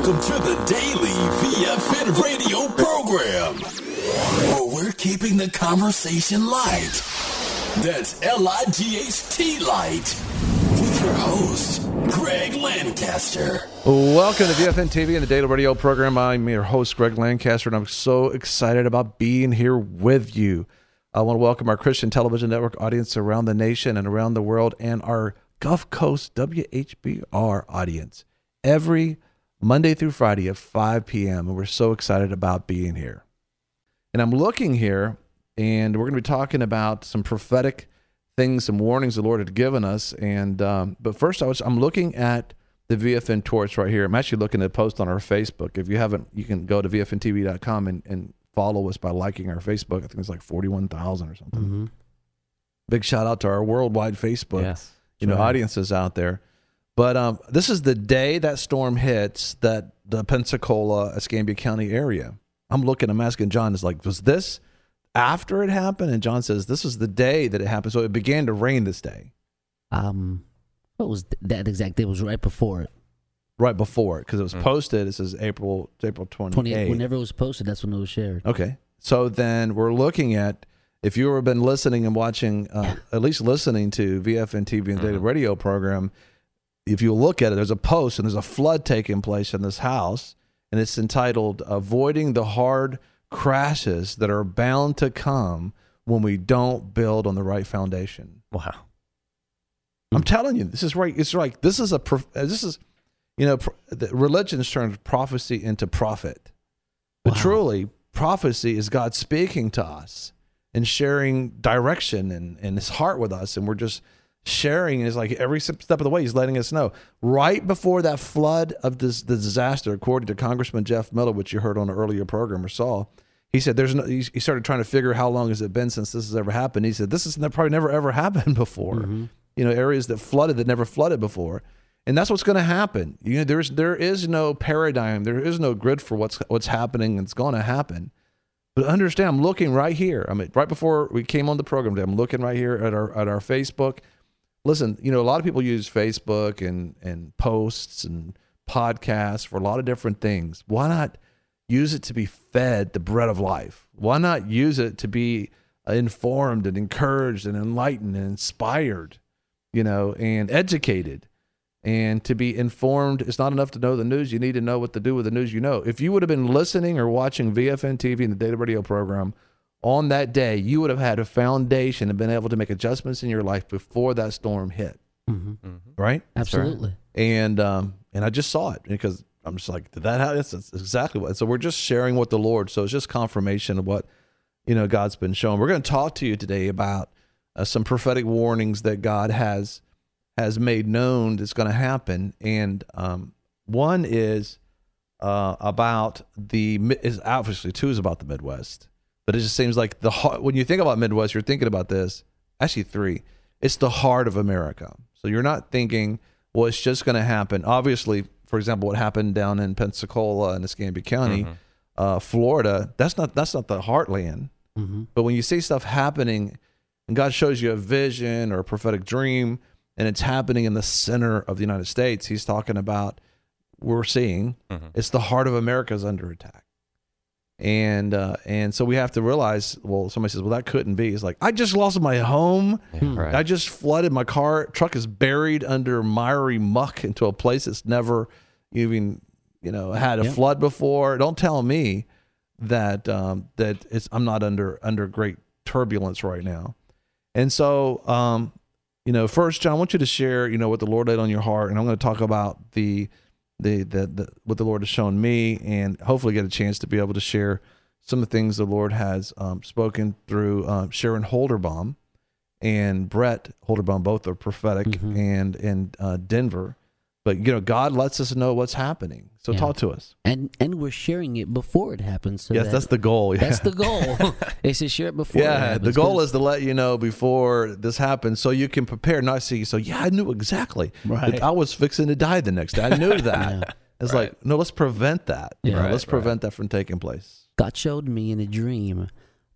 Welcome to the Daily VFN radio program, where we're keeping the conversation light. That's L-I-G-H-T light. With your host, Greg Lancaster. Welcome to VFN TV and the Daily Radio program. I'm your host, Greg Lancaster, and I'm so excited about being here with you. I want to welcome our Christian Television Network audience around the nation and around the world, and our Gulf Coast WHBR audience every Monday through Friday at 5 p.m. And we're so excited about being here. And I'm looking here, and we're going to be talking about some prophetic things, some warnings the Lord had given us. And but first, I'm looking at the VFN torch right here. I'm actually looking at a post on our Facebook. If you haven't, you can go to VFNTV.com and follow us by liking our Facebook. I think it's like 41,000 or something. Mm-hmm. Big shout out to our worldwide Facebook. Yes. Audiences out there. But this is the day that storm hits the Pensacola, Escambia County area. I'm asking John, was this after it happened? And John says, this is the day that it happened. So it began to rain this day. What was that exact day? It was right before it. Right before it, because it was posted. It says April 28th. Whenever it was posted, that's when it was shared. Okay. So then we're looking at, if you've ever been listening and watching, at least listening to VFN TV and Daily Radio program, if you look at it, there's a post and there's a flood taking place in this house, and it's entitled, Avoiding the Hard Crashes That Are Bound to Come When We Don't Build on the Right Foundation. Wow. I'm telling you, this is right. It's like, the religions turns prophecy into prophet. But truly, prophecy is God speaking to us and sharing direction and his heart with us. And we're just sharing. Is like every step of the way, he's letting us know. Right before that flood of the disaster, according to Congressman Jeff Miller, which you heard on an earlier program or saw, he said he started trying to figure how long has it been since this has ever happened. He said, this has probably never ever happened before. Mm-hmm. Areas that flooded that never flooded before. And that's what's going to happen. There is no paradigm. There is no grid for what's happening. It's going to happen. But understand, I'm looking right here. I mean, right before we came on the program today, I'm looking right here at our Facebook. Listen, a lot of people use Facebook and posts and podcasts for a lot of different things. Why not use it to be fed the bread of life? Why not use it to be informed and encouraged and enlightened and inspired, and educated? And to be informed, it's not enough to know the news. You need to know what to do with the news you know. If you would have been listening or watching VFN TV and the Daily Radio program on that day, you would have had a foundation and been able to make adjustments in your life before that storm hit. Mm-hmm. Mm-hmm. Right? Absolutely. And I just saw it because I'm just like, did that happen? That's exactly what. So we're just sharing what the Lord. So it's just confirmation of what God's been showing. We're going to talk to you today about some prophetic warnings that God has made known that's going to happen. And one is about obviously two is about the Midwest, but it just seems like when you think about Midwest, you're thinking about this. Actually, three. It's the heart of America. So you're not thinking, well, it's just going to happen. Obviously, for example, what happened down in Pensacola and Escambia County, Florida, that's not the heartland. Mm-hmm. But when you see stuff happening and God shows you a vision or a prophetic dream, and it's happening in the center of the United States, he's talking about, we're seeing, it's the heart of America is under attack. And so we have to realize, well, somebody says, well, that couldn't be. It's like, I just lost my home. Yeah, right. I just flooded my truck is buried under miry muck into a place that's never even, had a flood before. Don't tell me that I'm not under great turbulence right now. And so, first, John, I want you to share, what the Lord laid on your heart, and I'm going to talk about the what the Lord has shown me, and hopefully get a chance to be able to share some of the things the Lord has spoken through Sharon Holderbaum and Brett Holderbaum. Both are prophetic, and in Denver. But God lets us know what's happening. So talk to us. And we're sharing it before it happens. So yes, that's the goal. Yeah. That's the goal. Is to share it before it happens. The goal is to let you know before this happens so you can prepare, not see. So I knew exactly. Right. I was fixing to die the next day. I knew that. It's like, no, let's prevent that. Yeah. Let's prevent that from taking place. God showed me in a dream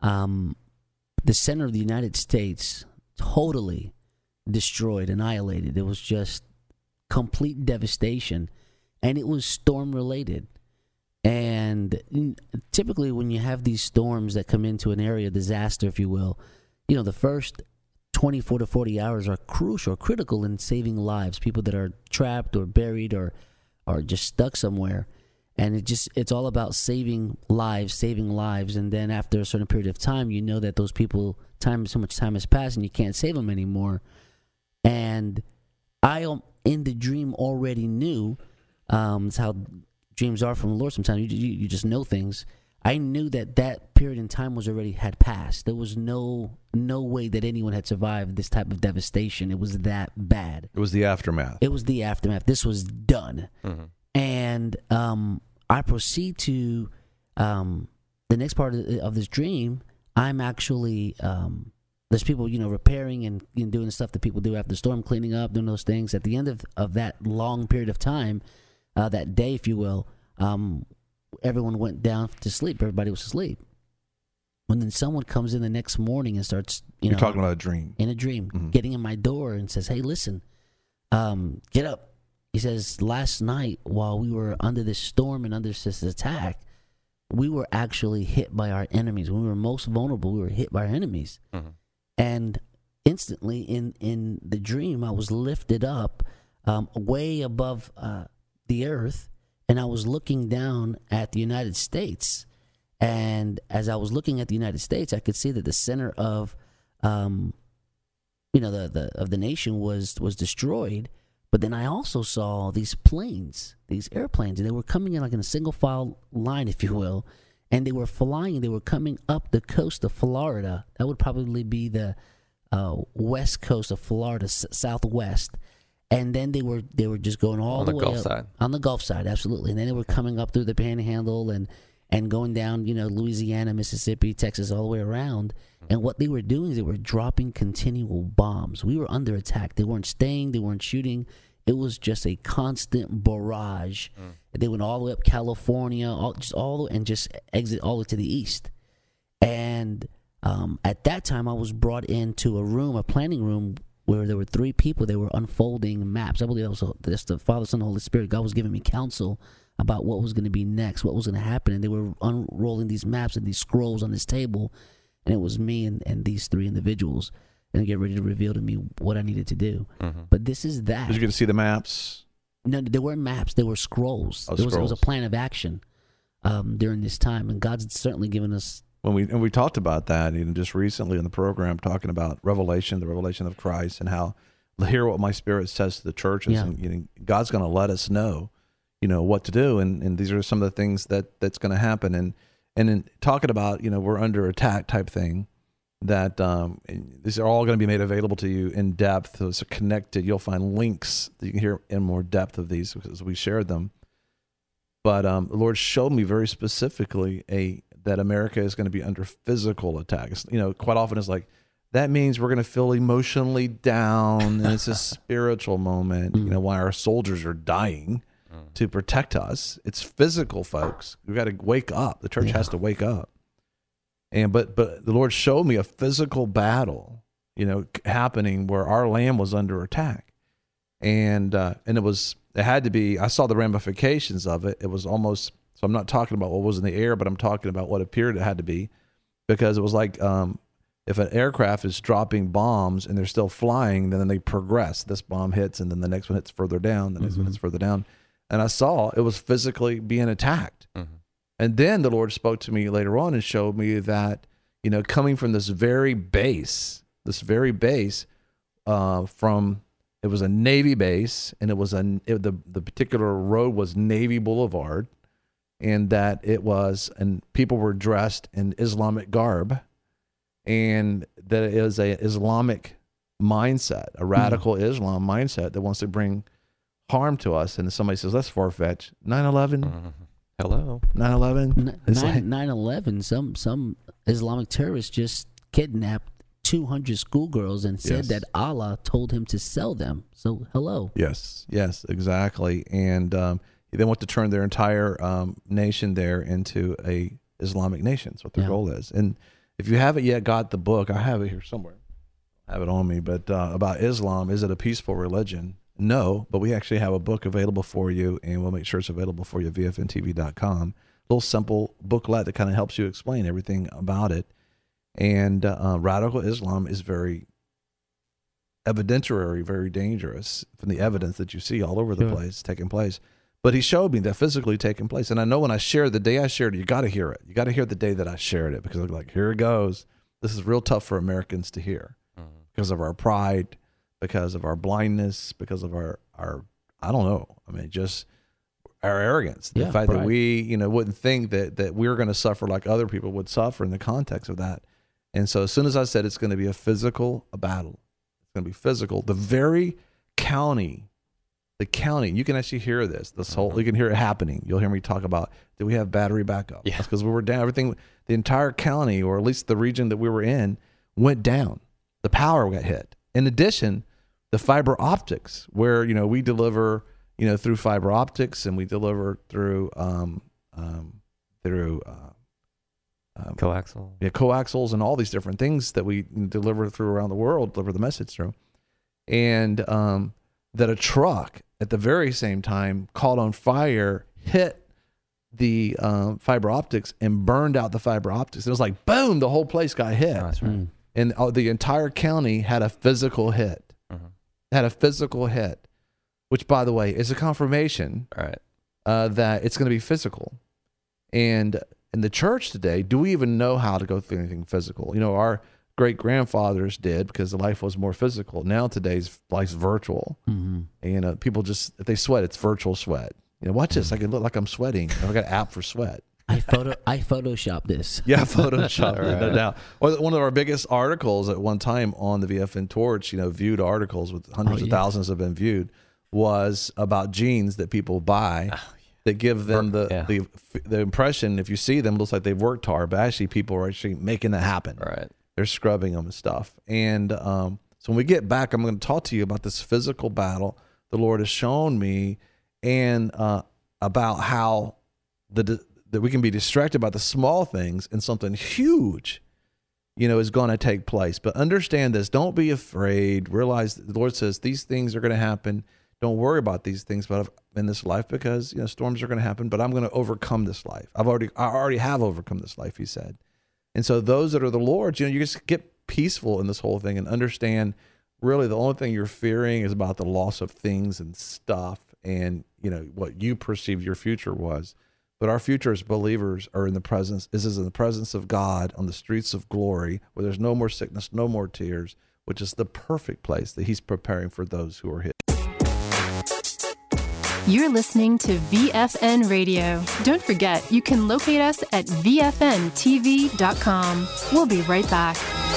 the center of the United States totally destroyed, annihilated. It was just complete devastation. and it was storm related. And typically when you have these storms that come into an area, disaster, if you will, the first 24 to 40 hours are crucial, critical in saving lives, people that are trapped or buried or just stuck somewhere. And it's all about saving lives. And then after a certain period of time, you know that those people, so much time has passed and you can't save them anymore. And I, in the dream, already knew, it's how dreams are from the Lord sometimes. You just know things. I knew that period in time had passed. There was no way that anyone had survived this type of devastation. It was that bad. It was the aftermath. This was done. Mm-hmm. And I proceed to the next part of this dream. I'm actually there's people repairing and doing the stuff that people do after the storm, cleaning up, doing those things. At the end of that long period of time, that day, if you will, everyone went down to sleep. Everybody was asleep. When then someone comes in the next morning and starts, You're talking about a dream. In a dream, getting in my door and says, "Hey, listen, get up." He says, "Last night while we were under this storm and under this attack, we were actually hit by our enemies. When we were most vulnerable, we were hit by our enemies." Mm-hmm. And instantly in the dream, I was lifted up way above the earth, and I was looking down at the United States. And as I was looking at the United States, I could see that the center of the nation was destroyed. But then I also saw these airplanes, and they were coming in like in a single file line, if you will, and they were flying. They were coming up the coast of Florida. That would probably be the west coast of Florida, southwest. And then they were just going all the way Gulf up side. On the Gulf side, absolutely. And then they were coming up through the Panhandle and going down, Louisiana, Mississippi, Texas, all the way around. And what they were doing is they were dropping continual bombs. We were under attack. They weren't staying. They weren't shooting. It was just a constant barrage. They went all the way up California, just exit all the way to the east. And at that time, I was brought into a planning room, where there were 3 people. They were unfolding maps. I believe that's the Father, Son, and Holy Spirit. God was giving me counsel about what was going to be next, what was going to happen. And they were unrolling these maps and these scrolls on this table. And it was me and these 3 individuals. And they get ready to reveal to me what I needed to do. Mm-hmm. But this is that. Did you get to see the maps? No, there weren't maps. There were scrolls. It was a plan of action during this time. And God's certainly given us... We talked about that even just recently in the program, talking about Revelation, the revelation of Christ, and how hear what my Spirit says to the churches. Yeah. And God's going to let us know, what to do, and these are some of the things that's going to happen. And in talking about, we're under attack type thing, that these are all going to be made available to you in depth. So it's connected. You'll find links that you can hear in more depth of these because we shared them. But the Lord showed me very specifically that America is going to be under physical attacks. Quite often it's like, that means we're going to feel emotionally down, and it's a spiritual moment, while our soldiers are dying to protect us. It's physical, folks. We've got to wake up. The church has to wake up. But the Lord showed me a physical battle, happening where our land was under attack. And it had to be, I saw the ramifications of it. It was almost, so I'm not talking about what was in the air, but I'm talking about what appeared it had to be, because it was like if an aircraft is dropping bombs and they're still flying, then they progress. This bomb hits, and then the next one hits further down, the next one hits further down. And I saw it was physically being attacked. Mm-hmm. And then the Lord spoke to me later on and showed me that, coming from this very base, from... It was a Navy base, and the particular road was Navy Boulevard, and that and people were dressed in Islamic garb, and that it is a Islamic mindset, a radical Islam mindset that wants to bring harm to us. And somebody says, that's far-fetched. 9/11? Hello. 9/11? 9/11, some Islamic terrorists just kidnapped 200 schoolgirls and said that Allah told him to sell them. So, hello. Yes, exactly. And they want to turn their entire nation there into a Islamic nation. That's what their goal is. And if you haven't yet got the book, I have it here somewhere. I have it on me, but about Islam, is it a peaceful religion? know, but we actually have a book available for you, and we'll make sure it's available for you at vfntv.com. A little simple booklet that kind of helps you explain everything about it. And radical Islam is very evidentiary, very dangerous from the evidence that you see all over the place taking place. But he showed me that physically taking place. And I know when I shared, the day I shared it, you got to hear it. You got to hear the day that I shared it, because I'm like, here it goes. This is real tough for Americans to hear because of our pride, because of our blindness, because of our I don't know. I mean, just our arrogance. The fact that we, wouldn't think that we're going to suffer like other people would suffer in the context of that. And so as soon as I said it's going to be a battle, it's going to be physical. The very county, you can actually hear this whole, you can hear it happening. You'll hear me talk about, did we have battery backup? Yeah. That's because we were down. Everything, the entire county, or at least the region that we were in, went down. The power got hit. In addition, the fiber optics, where, we deliver, through fiber optics, and we deliver through, coaxial. Yeah, coaxials and all these different things that we deliver through around the world, deliver the message through. And that a truck at the very same time caught on fire, hit the fiber optics and burned out the fiber optics. It was like, boom, the whole place got hit. Oh, that's right. And the entire county had a physical hit. Had a physical hit, which, by the way, is a confirmation that it's going to be physical. And in the church today, do we even know how to go through anything physical? Our great-grandfathers did, because the life was more physical. Now today's life's virtual. And people just, if they sweat, it's virtual sweat. Watch this. I can look like I'm sweating. I got an app for sweat. I Photoshop this. Yeah, Photoshop it, no doubt. One of our biggest articles at one time on the VFN Torch, viewed articles with hundreds of thousands have been viewed, was about jeans that people buy that give them the impression, if you see them, it looks like they've worked hard, but actually people are actually making that happen. Right. They're scrubbing them and stuff. And so when we get back, I'm going to talk to you about this physical battle the Lord has shown me, and about how that we can be distracted by the small things, and something huge, is going to take place. But understand this. Don't be afraid. Realize that the Lord says these things are going to happen. Don't worry about these things in this life, because, storms are going to happen, but I'm going to overcome this life. I already have overcome this life, he said. And so those that are the Lord's, you just get peaceful in this whole thing and understand really the only thing you're fearing is about the loss of things and stuff, and, what you perceived your future was. But our future as believers is in the presence of God, on the streets of glory, where there's no more sickness, no more tears, which is the perfect place that he's preparing for those who are his. You're listening to VFN Radio. Don't forget, you can locate us at VFNTV.com. We'll be right back.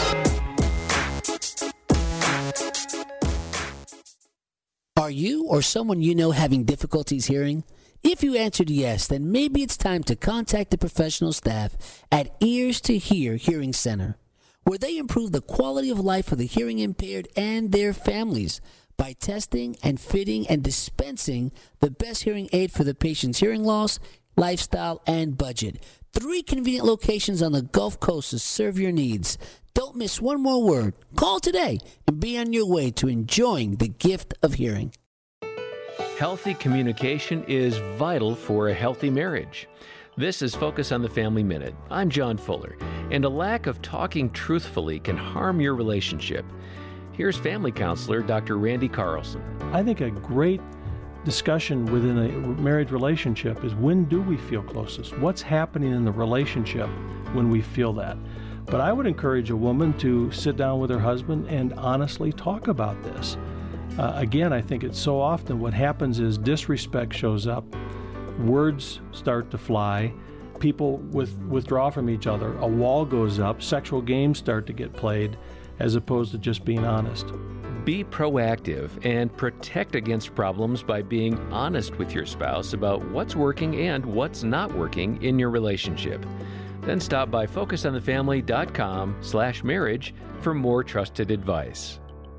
Are you or someone you know having difficulties hearing? If you answered yes, then maybe it's time to contact the professional staff at Ears to Hear Hearing Center, where they improve the quality of life for the hearing impaired and their families by testing and fitting and dispensing the best hearing aid for the patient's hearing loss, lifestyle, and budget. 3 convenient locations on the Gulf Coast to serve your needs. Don't miss one more word. Call today and be on your way to enjoying the gift of hearing. Healthy communication is vital for a healthy marriage. This is Focus on the Family Minute. I'm John Fuller, and a lack of talking truthfully can harm your relationship. Here's family counselor Dr. Randy Carlson. I think a great discussion within a marriage relationship is, when do we feel closest? What's happening in the relationship when we feel that? But I would encourage a woman to sit down with her husband and honestly talk about this. Again, I think it's so often what happens is disrespect shows up, words start to fly, people withdraw from each other, a wall goes up, sexual games start to get played, as opposed to just being honest. Be proactive and protect against problems by being honest with your spouse about what's working and what's not working in your relationship. Then stop by FocusOnTheFamily.com/marriage for more trusted advice.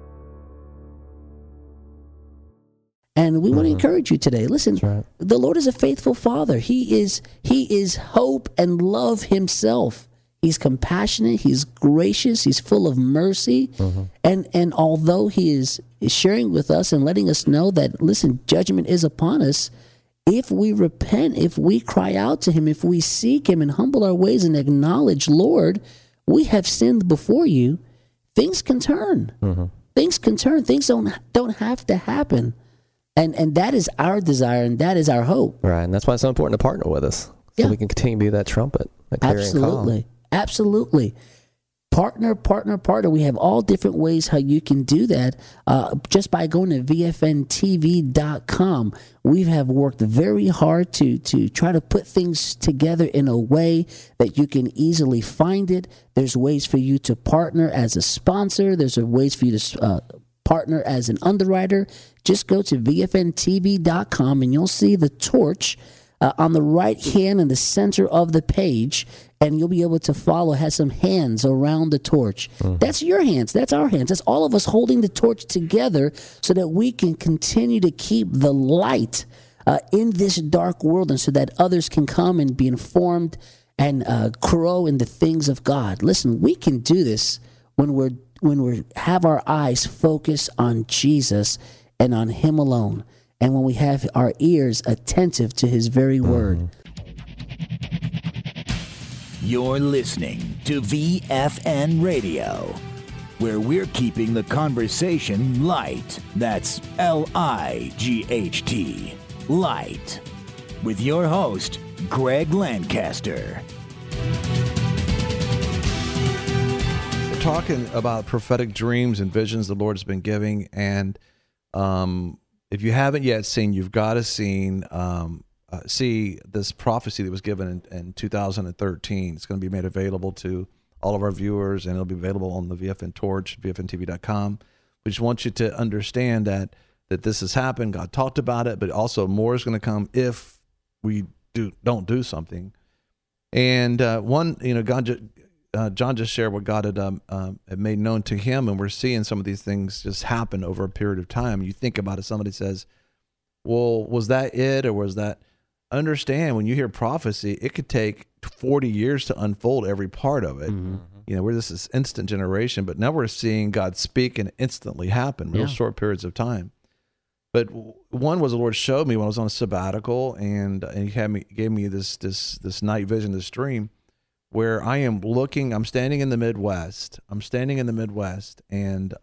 And we want to encourage you today. Listen, the Lord is a faithful Father. He is hope and love himself. He's compassionate. He's gracious. He's full of mercy. And although he is sharing with us and letting us know that, listen, judgment is upon us, if we repent, if we cry out to him, if we seek him and humble our ways and acknowledge, Lord, we have sinned before you, things can turn. Things can turn. Things don't have to happen. And that is our desire, and that is our hope. Right, and that's why it's so important to partner with us, so we can continue to be that trumpet, that clarion call. Absolutely. Partner. We have all different ways how you can do that. Just by going to VFNTV.com. We have worked very hard to try to put things together in a way that you can easily find it. There's ways for you to partner as a sponsor. There's ways for you to partner as an underwriter. Just go to VFNTV.com and you'll see the torch on the right hand in the center of the page, and you'll be able to follow. It has some hands around the torch. That's your hands. That's our hands. That's all of us holding the torch together so that we can continue to keep the light in this dark world, and so that others can come and be informed and grow in the things of God. Listen, we can do this when we have our eyes focused on Jesus and on him alone, and when we have our ears attentive to his very word. You're listening to VFN Radio, where we're keeping the conversation light. That's LIGHT, light. With your host, Greg Lancaster. We're talking about prophetic dreams and visions the Lord has been giving, and if you haven't yet seen, you've got to see this prophecy that was given in 2013. It's going to be made available to all of our viewers, and it'll be available on the VFN Torch, VFNTV.com. We just want you to understand that this has happened. God talked about it, but also more is going to come if we don't do something. And John just shared what God had made known to him, and we're seeing some of these things just happen over a period of time. You think about it, somebody says, well, was that it, or was that? Understand, when you hear prophecy, it could take 40 years to unfold every part of it. We're this instant generation, but now we're seeing God speak and instantly happen, real short periods of time. But one was the Lord showed me when I was on a sabbatical, and he gave me this night vision, this dream, where I'm standing in the Midwest. And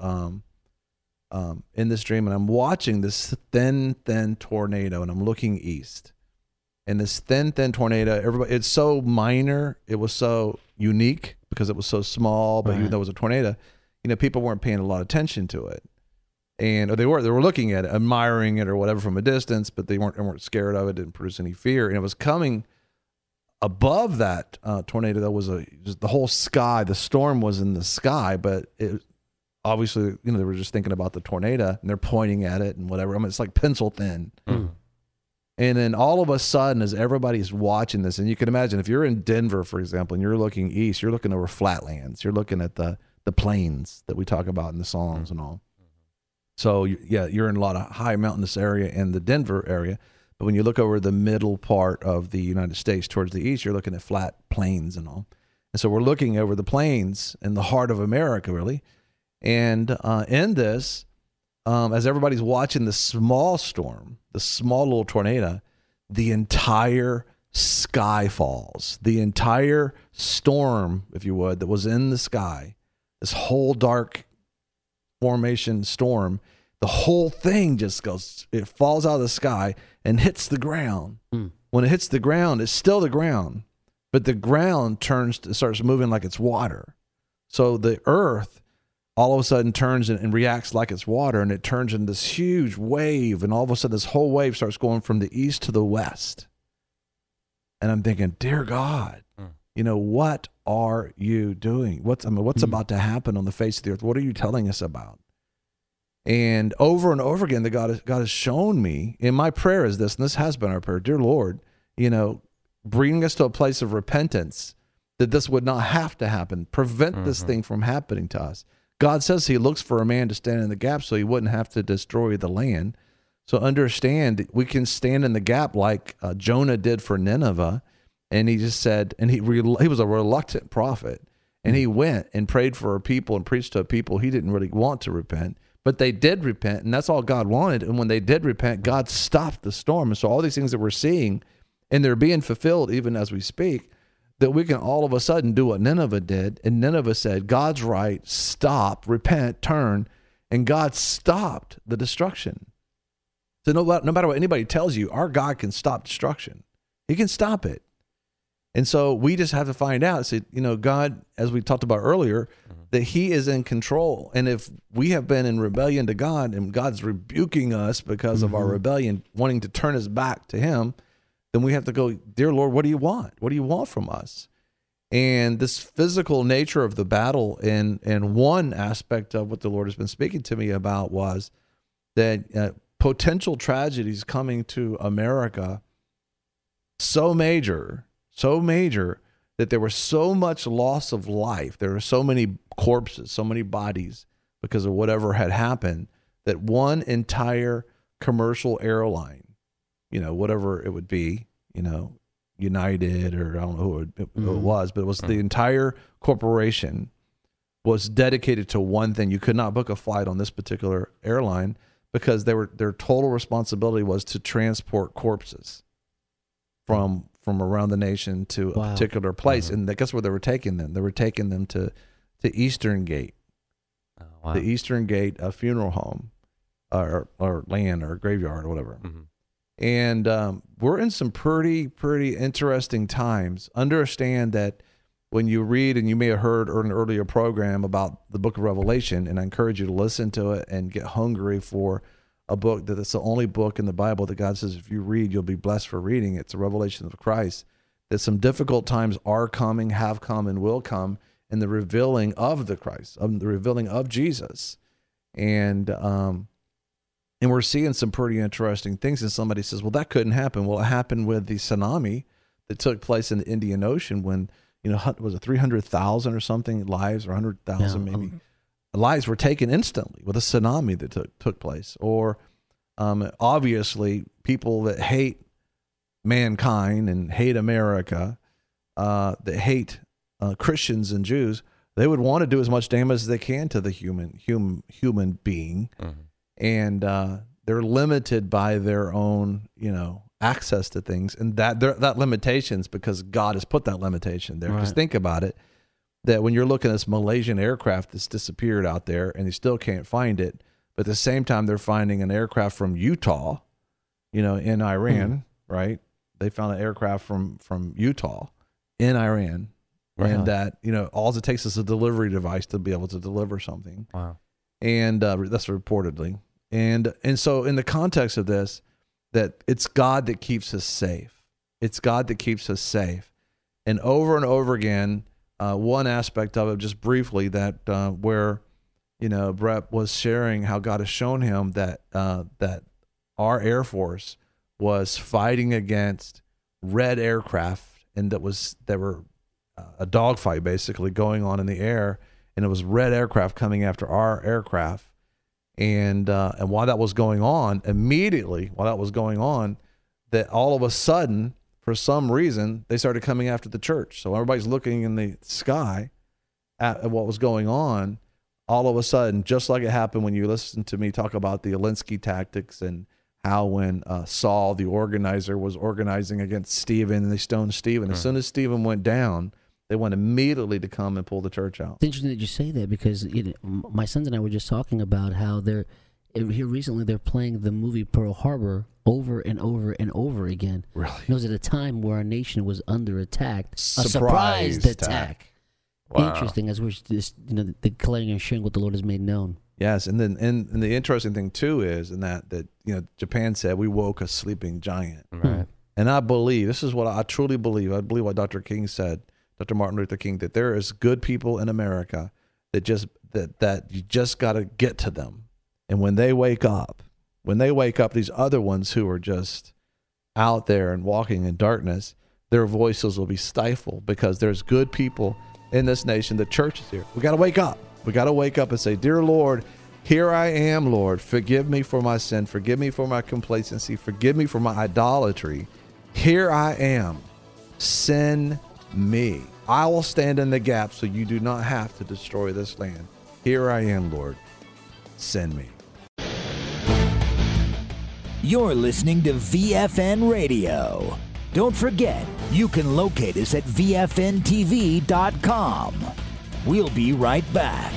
in this dream, and I'm watching this thin tornado, and I'm looking east. And this thin tornado, it's so minor, it was so unique because it was so small, but even though it was a tornado, people weren't paying a lot of attention to it. Or they were looking at it, admiring it or whatever from a distance, but they weren't scared of it, didn't produce any fear. And it was coming above that tornado. That was just the whole sky. The storm was in the sky, but it obviously, they were just thinking about the tornado, and they're pointing at it and whatever. I mean, it's like pencil thin. And then all of a sudden, as everybody's watching this, and you can imagine if you're in Denver, for example, and you're looking east, you're looking over flatlands. You're looking at the plains that we talk about in the songs and all. So you're in a lot of high mountainous area in the Denver area. But when you look over the middle part of the United States towards the east, you're looking at flat plains and all. And so we're looking over the plains in the heart of America, really. And in this, as everybody's watching the small storm, the small little tornado, the entire sky falls. The entire storm, if you would, that was in the sky, this whole dark formation storm, the whole thing just goes, it falls out of the sky and hits the ground. When it hits the ground, it's still the ground, but the ground starts moving like it's water. So the earth all of a sudden turns and reacts like it's water, and it turns into this huge wave, and all of a sudden this whole wave starts going from the east to the west. And I'm thinking, dear God, what are you doing? What's about to happen on the face of the earth? What are you telling us about? And over again, God has shown me, and my prayer is this, and this has been our prayer, dear Lord, bringing us to a place of repentance, that this would not have to happen. Prevent this thing from happening to us. God says he looks for a man to stand in the gap so he wouldn't have to destroy the land. So understand, we can stand in the gap like Jonah did for Nineveh, And he just said, and he was a reluctant prophet, and he went and prayed for a people and preached to a people he didn't really want to repent, but they did repent, and that's all God wanted. And when they did repent, God stopped the storm. And so all these things that we're seeing, and they're being fulfilled even as we speak, that we can all of a sudden do what Nineveh did. And Nineveh said, God's right, stop, repent, turn. And God stopped the destruction. So no matter what anybody tells you, our God can stop destruction. He can stop it. And so we just have to find out, say, God, as we talked about earlier, that he is in control. And if we have been in rebellion to God and God's rebuking us because of our rebellion, wanting to turn us back to him, then we have to go, dear Lord, what do you want? What do you want from us? And this physical nature of the battle, and one aspect of what the Lord has been speaking to me about was that potential tragedies coming to America so major that there was so much loss of life. There were so many corpses, so many bodies because of whatever had happened, that one entire commercial airline, whatever it would be, United, or I don't know who it was, but it was the entire corporation was dedicated to one thing. You could not book a flight on this particular airline because their total responsibility was to transport corpses from around the nation to a particular place. And guess where they were taking them? They were taking them to Eastern Gate, the Eastern Gate, a funeral home, or land, or graveyard, or whatever. And we're in some pretty interesting times. Understand that when you read, and you may have heard in an earlier program about the book of Revelation, and I encourage you to listen to it and get hungry for a book that it's the only book in the Bible that God says if you read, you'll be blessed for reading. It's a revelation of Christ, that some difficult times are coming, have come, and will come in the revealing of the Christ, the revealing of Jesus. And we're seeing some pretty interesting things. And somebody says, well, that couldn't happen. Well, it happened with the tsunami that took place in the Indian Ocean when, was it 300,000 or something lives, or 100,000 maybe? Lives were taken instantly with a tsunami that took place. Or obviously people that hate mankind and hate America, that hate Christians and Jews, they would want to do as much damage as they can to the human being. And they're limited by their own, access to things, and that limitation's because God has put that limitation there. Because think about it, that when you're looking at this Malaysian aircraft that's disappeared out there, and they still can't find it, but at the same time they're finding an aircraft from Utah, in Iran, right? They found an aircraft from Utah in Iran, and that all it takes is a delivery device to be able to deliver something. And that's reportedly. And so in the context of this, that it's God that keeps us safe. It's God that keeps us safe. And over again, one aspect of it, just briefly, that where, Brett was sharing how God has shown him that our Air Force was fighting against red aircraft, and there were a dogfight basically going on in the air, and it was red aircraft coming after our aircraft. And while that was going on, that all of a sudden, for some reason, they started coming after the church. So everybody's looking in the sky at what was going on. All of a sudden, just like it happened when you listened to me talk about the Alinsky tactics, and how when Saul, the organizer, was organizing against Stephen, and they stoned Stephen. As soon as Stephen went down, they went immediately to come and pull the church out. It's interesting that you say that, because my sons and I were just talking about how here recently they're playing the movie Pearl Harbor over and over and over again. Really? It was at a time where our nation was under attack. A surprise attack. Wow. Interesting, as we're just declaring and sharing what the Lord has made known. Yes, and then and the interesting thing too is that Japan said we woke a sleeping giant. Right. And I believe, this is what I truly believe. I believe what Dr. King said. Dr. Martin Luther King, that there is good people in America that you just got to get to them. And when they wake up, these other ones who are just out there and walking in darkness, their voices will be stifled, because there's good people in this nation. The church is here. We got to wake up. We got to wake up and say, dear Lord, here I am, Lord. Forgive me for my sin. Forgive me for my complacency. Forgive me for my idolatry. Here I am. Send me. I will stand in the gap so you do not have to destroy this land. Here I am, Lord. Send me. You're listening to VFN Radio. Don't forget, you can locate us at VFNTV.com. We'll be right back.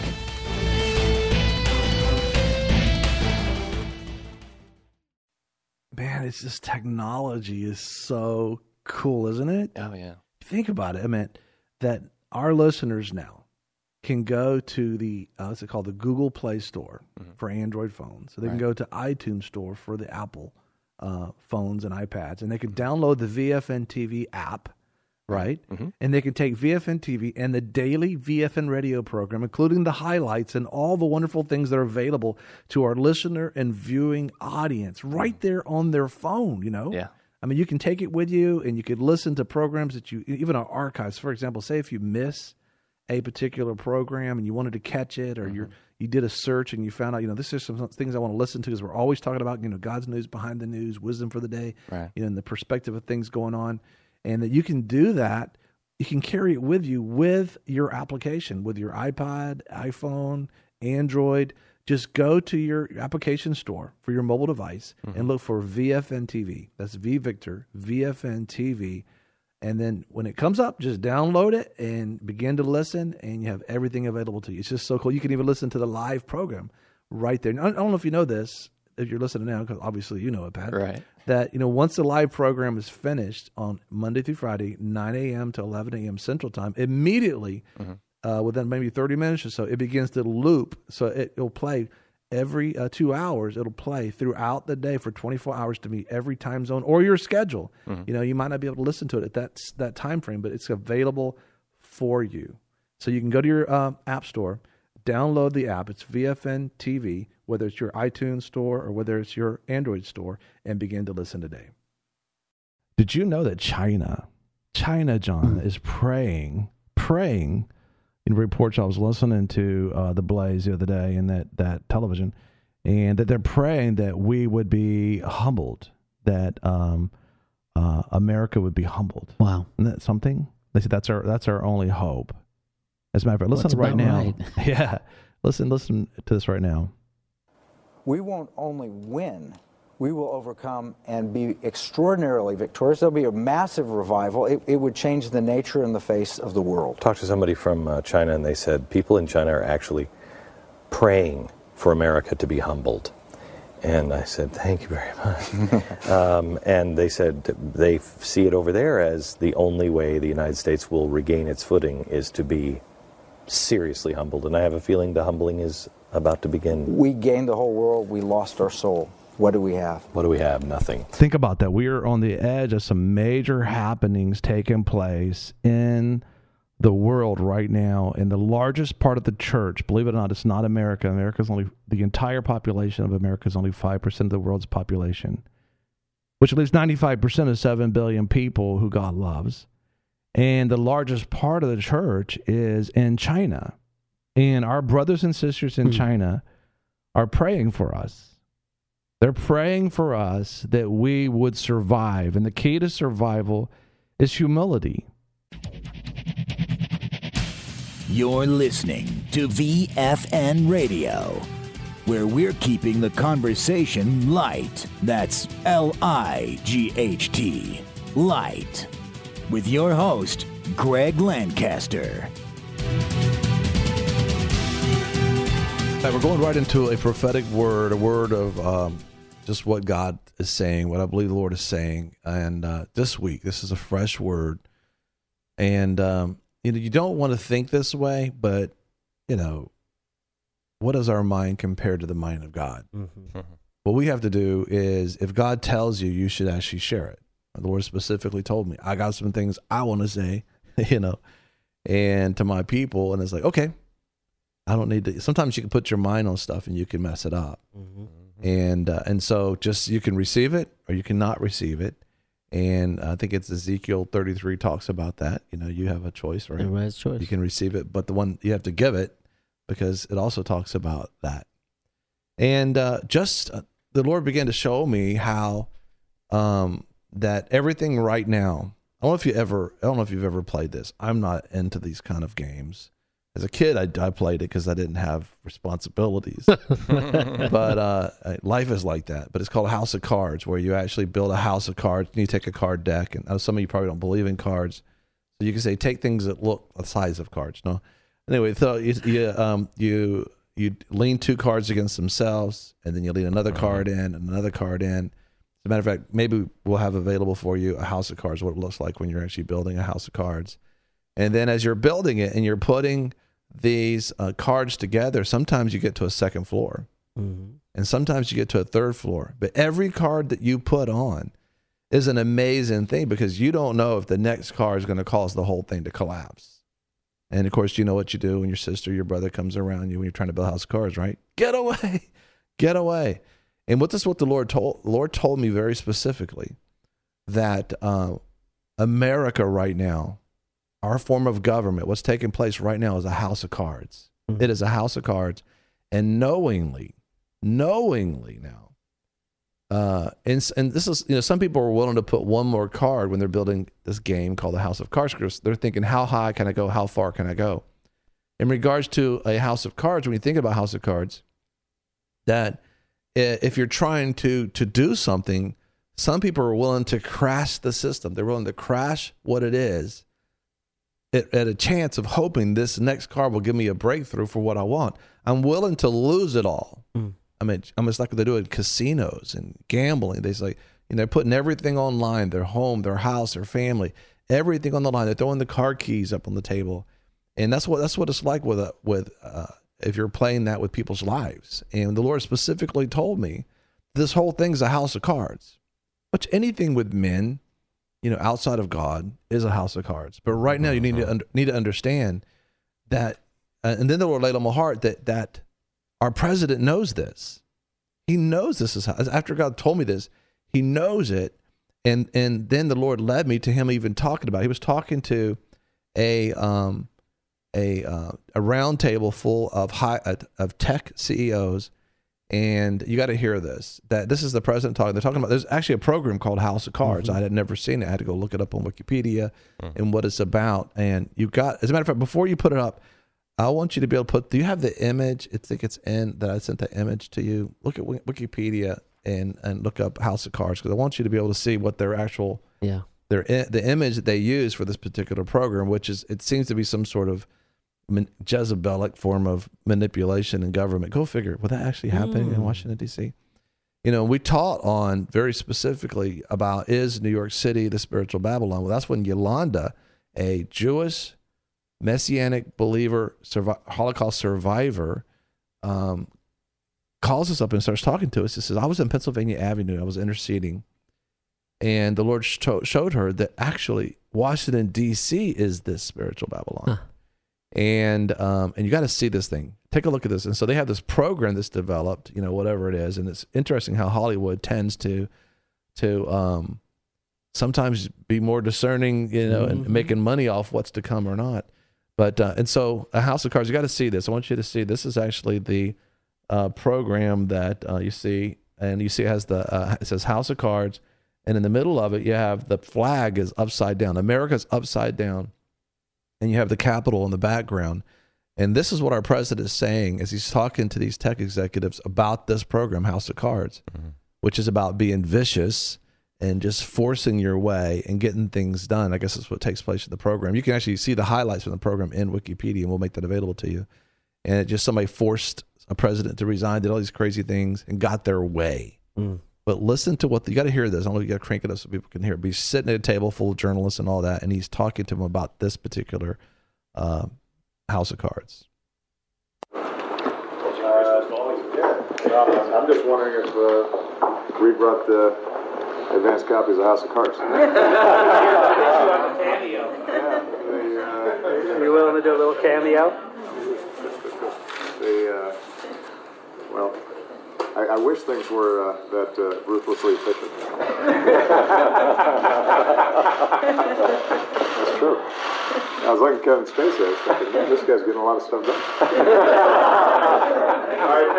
Man, it's just technology is so cool, isn't it? Oh, yeah. Think about it. I mean, that our listeners now can go to the, what's it called, the Google Play Store for Android phones. So they can go to iTunes Store for the Apple phones and iPads. And they can download the VFN TV app, right? And they can take VFN TV and the daily VFN radio program, including the highlights and all the wonderful things that are available to our listener and viewing audience right there on their phone, you know? Yeah. I mean, you can take it with you and you could listen to programs that you, even our archives, for example, say if you miss a particular program and you wanted to catch it, or you did a search and you found out, you know, this is some things I want to listen to, because we're always talking about, you know, God's news behind the news, wisdom for the day, you know, and the perspective of things going on. And that you can do that, you can carry it with you with your application, with your iPod, iPhone, Android. Just go to your application store for your mobile device and look for VFN TV. That's V Victor, VFN TV. And then when it comes up, just download it and begin to listen, and you have everything available to you. It's just so cool. You can even listen to the live program right there. I don't know if you know this, if you're listening now, because obviously you know it, Pat. Right. That, you know, once the live program is finished on Monday through Friday, 9 a.m. to 11 a.m. Central Time, immediately, within maybe 30 minutes or so, it begins to loop. So it'll play every 2 hours. It'll play throughout the day for 24 hours to meet every time zone or your schedule. You know, you might not be able to listen to it at that time frame, but it's available for you. So you can go to your app store, download the app. It's VFN TV, whether it's your iTunes store or whether it's your Android store, and begin to listen today. Did you know that China, John, is praying in reports I was listening to the Blaze the other day in that television, and that they're praying that we would be humbled, that America would be humbled. Wow. Isn't that something? They said that's our only hope. As a matter of fact, listen right now. Right. Yeah, listen to this right now. We won't only win, we will overcome and be extraordinarily victorious. There'll be a massive revival. It would change the nature and the face of the world. Talked to somebody from China, and they said people in China are actually praying for America to be humbled. And I said, thank you very much. And they said they see it over there as the only way the United States will regain its footing is to be seriously humbled. And I have a feeling the humbling is about to begin. We gained the whole world. We lost our soul. What do we have? What do we have? Nothing. Think about that. We are on the edge of some major happenings taking place in the world right now. In the largest part of the church, believe it or not, it's not America. The entire population of America is only 5% of the world's population, which leaves 95% of 7 billion people who God loves. And the largest part of the church is in China. And our brothers and sisters in China are praying for us. They're praying for us that we would survive. And the key to survival is humility. You're listening to VFN Radio, where we're keeping the conversation light. That's L-I-G-H-T, light. With your host, Greg Lancaster. We're going right into a prophetic word, a word of just what God is saying, what I believe the Lord is saying. And this week, this is a fresh word. And, you don't want to think this way, but, what is our mind compared to the mind of God? What we have to do is, if God tells you, you should actually share it. The Lord specifically told me, I got some things I want to say, and to my people. And it's like, okay, I don't need to. Sometimes you can put your mind on stuff and you can mess it up. And so just, you can receive it or you cannot receive it. And I think it's Ezekiel 33 talks about that. You have a choice, right? Everybody's choice. You can receive it, but the one you have to give it, because it also talks about that. And the Lord began to show me how that everything right now, I don't know if you've ever played this. I'm not into these kind of games. As a kid, I played it because I didn't have responsibilities. But life is like that. But it's called House of Cards, where you actually build a house of cards and you take a card deck. And some of you probably don't believe in cards, so you can say take things that look the size of cards. No, anyway, so you lean 2 cards against themselves, and then you lean another card in and another card in. As a matter of fact, maybe we'll have available for you a house of cards, what it looks like when you're actually building a house of cards. And then as you're building it and you're putting these cards together, sometimes you get to a second floor, and sometimes you get to a third floor. But every card that you put on is an amazing thing, because you don't know if the next card is going to cause the whole thing to collapse. And of course, you know what you do when your sister, your brother comes around you when you're trying to build a house of cards, right? Get away, get away. And this is what the Lord told me very specifically, that America right now, our form of government, what's taking place right now is a house of cards. It is a house of cards. And knowingly now, and this is, some people are willing to put one more card when they're building this game called the House of Cards, because they're thinking, how high can I go? How far can I go? In regards to a house of cards, when you think about house of cards, that if you're trying to do something, some people are willing to crash the system. They're willing to crash what it is at a chance of hoping this next card will give me a breakthrough for what I want. I'm willing to lose it all. I mean, it's like what they do in casinos and gambling. They say, they're putting everything online, their home, their house, their family, everything on the line. They're throwing the card keys up on the table. And that's what it's like with if you're playing that with people's lives. And the Lord specifically told me this whole thing's a house of cards, which anything with men, outside of God is a house of cards. But right now you need to understand that, and then the Lord laid on my heart that our president knows this. He knows this is how, after God told me this, he knows it. And then the Lord led me to him even talking about it. He was talking to a round table full of tech CEOs, and you got to hear this. That this is the president talking. They're talking about. There's actually a program called House of Cards. I had never seen it. I had to go look it up on Wikipedia and what it's about. And you got, as a matter of fact, before you put it up, I want you to be able to put. Do you have the image? I think it's in that I sent the image to you. Look at Wikipedia and look up House of Cards, because I want you to be able to see what their actual the image that they use for this particular program, which is, it seems to be some sort of Jezebelic form of manipulation in government. Go figure. Will that actually happen in Washington, D.C.? We taught on very specifically about, is New York City the spiritual Babylon? Well, that's when Yolanda, a Jewish Messianic believer, Holocaust survivor, calls us up and starts talking to us. He says, I was in Pennsylvania Avenue. I was interceding. And the Lord showed her that actually Washington, D.C. is this spiritual Babylon. And you got to see this thing. Take a look at this. And so they have this program that's developed, whatever it is. And it's interesting how Hollywood tends to sometimes be more discerning, and making money off what's to come or not. But and so a House of Cards, you got to see this. I want you to see, this is actually the program that you see, and you see it has it says House of Cards, and in the middle of it you have the flag is upside down. America's upside down. And you have the Capitol in the background. And this is what our president is saying as he's talking to these tech executives about this program, House of Cards, which is about being vicious and just forcing your way and getting things done. I guess that's what takes place in the program. You can actually see the highlights from the program in Wikipedia, and we'll make that available to you. And it just, somebody forced a president to resign, did all these crazy things, and got their way. But listen to what you got to hear this. I don't know if you got to crank it up so people can hear it. But he's sitting at a table full of journalists and all that, and he's talking to them about this particular House of Cards. I'm just wondering if we brought the advanced copies of House of Cards. Are you willing to do a little cameo? Well, I wish things were that ruthlessly efficient. That's true. I was looking at Kevin Spacey. I was thinking, man, this guy's getting a lot of stuff done. All right,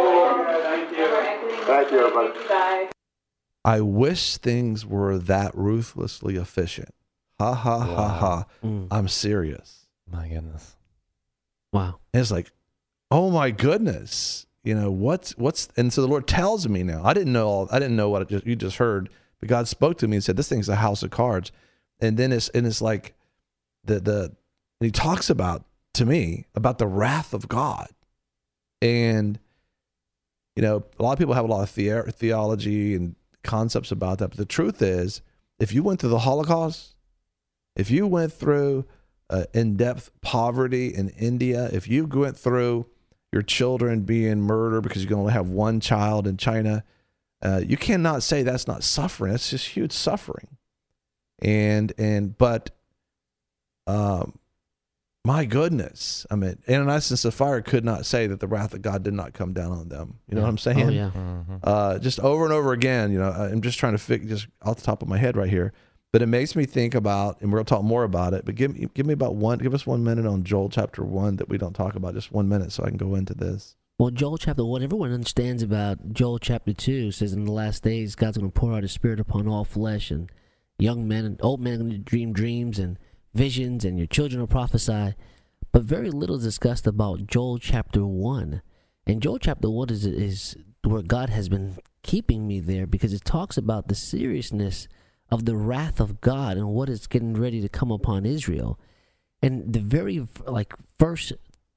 thank you, everybody. I wish things were that ruthlessly efficient. Ha ha ha ha. I'm serious. My goodness. Wow. And it's like, oh my goodness. You know, what's and so the Lord tells me now. I didn't know what you just heard, but God spoke to me and said, this thing's a house of cards. And then it's like and he talks about to me about the wrath of God. And you know, a lot of people have a lot of theology and concepts about that, but the truth is, if you went through the Holocaust, if you went through in-depth poverty in India, if you went through your children being murdered because you can only have one child in China, you cannot say that's not suffering. It's just huge suffering. But my goodness, I mean, Ananias and Sapphira could not say that the wrath of God did not come down on them. You know what I'm saying? Oh, yeah. Just over and over again, you know, I'm just trying to just off the top of my head right here. But it makes me think about, and we'll talk more about it, but give us 1 minute on Joel chapter 1 that we don't talk about, just 1 minute so I can go into this. Well, Joel chapter 1, everyone understands about Joel chapter 2. It says in the last days, God's going to pour out his spirit upon all flesh, and young men and old men are going to dream dreams and visions, and your children will prophesy. But very little is discussed about Joel chapter 1. And Joel chapter 1 is where God has been keeping me there, because it talks about the seriousness of the wrath of God and what is getting ready to come upon Israel. And the very first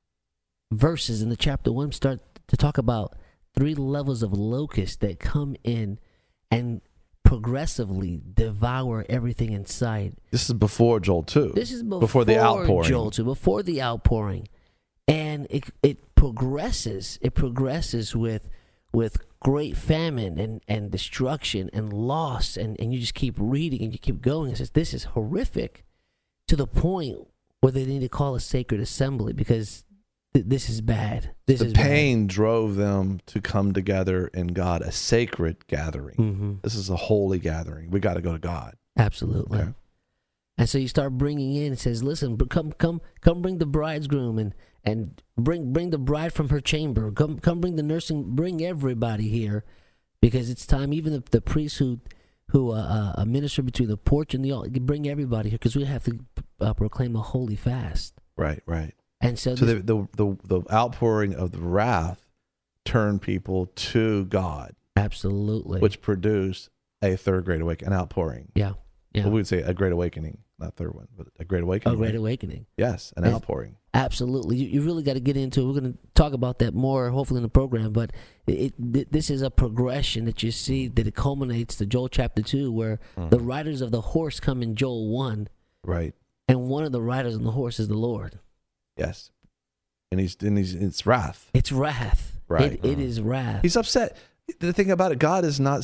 verses in the chapter 1 start to talk about 3 levels of locusts that come in and progressively devour everything in sight. This is before Joel 2. This is before the outpouring. Joel 2, before the outpouring. And it progresses. It progresses with great famine and destruction and loss, and you just keep reading and you keep going. It says this is horrific, to the point where they need to call a sacred assembly, because this is bad. The pain drove them to come together in God, a sacred gathering. Mm-hmm. This is a holy gathering. We got to go to God. Absolutely. Okay. And so you start bringing in, it says, listen, come bring the bridegroom and bring the bride from her chamber. Come bring the nursing, bring everybody here, because it's time. Even the priests who minister between the porch and the altar, bring everybody here, because we have to proclaim a holy fast. Right. And so the outpouring of the wrath turned people to God. Absolutely. Which produced a third great awakening, an outpouring. Yeah. Well, we would say a great awakening, not third one, but a great awakening. A great awakening. Yes, an outpouring. Absolutely. You really got to get into it. We're going to talk about that more, hopefully, in the program. But this is a progression that you see, that it culminates to Joel chapter 2, where the riders of the horse come in Joel 1. Right. And one of the riders on the horse is the Lord. Yes. And it's wrath. It's wrath. Right. It is wrath. He's upset. The thing about it, God is not